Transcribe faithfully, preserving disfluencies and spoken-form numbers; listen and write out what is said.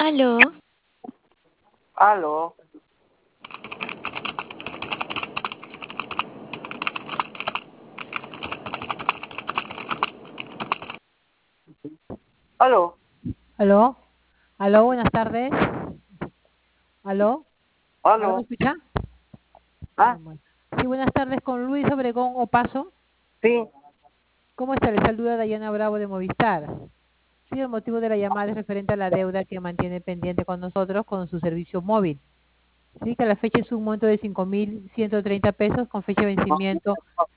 Aló, Aló. Aló. Aló, aló, buenas tardes. Aló, ¿ahora me Aló. escucha? Ah, Sí, buenas tardes con Luis Obregón Opaso. sí. ¿Cómo está? Le saluda Dayana Bravo de Movistar. Sí, el motivo de la llamada es referente a la deuda que mantiene pendiente con nosotros con su servicio móvil. Sí, que la fecha es un monto de cinco mil ciento treinta pesos con fecha de vencimiento